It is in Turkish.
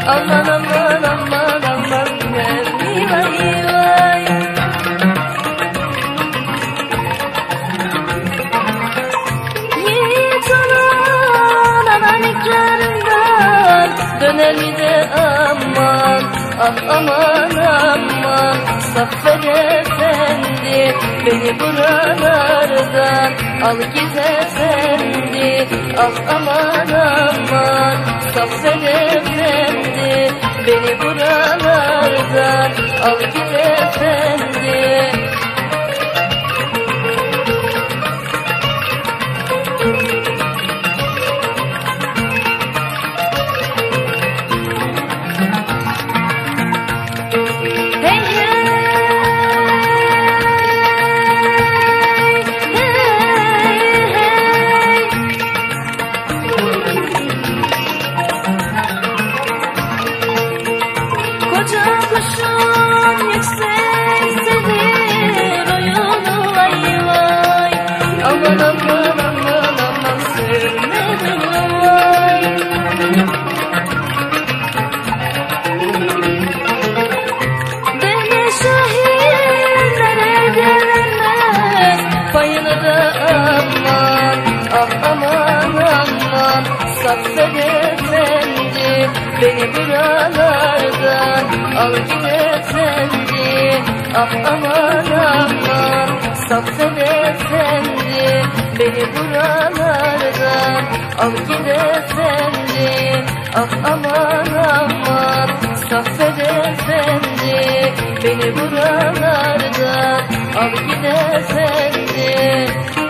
Aman aman aman aman vay vay vay. Yiğit olan ananiklarından döneli de aman. Ah aman aman Saffet Efendi, beni buralardan al git efendi. Ah aman aman Saffet Efendi, beni buralardan al git efendi. Koca kuşun yüksektedir oyunu vay vay. Aman aman aman aman sürmedim vay. Beni şehirlere gelemez, payını da aman. Ah aman aman Saffet Efendi, beni buralardan al git efendi. Ah aman aman Saffet Efendi, beni buralardan al git efendi. Ah aman aman Saffet Efendi, beni buralardan al git efendi.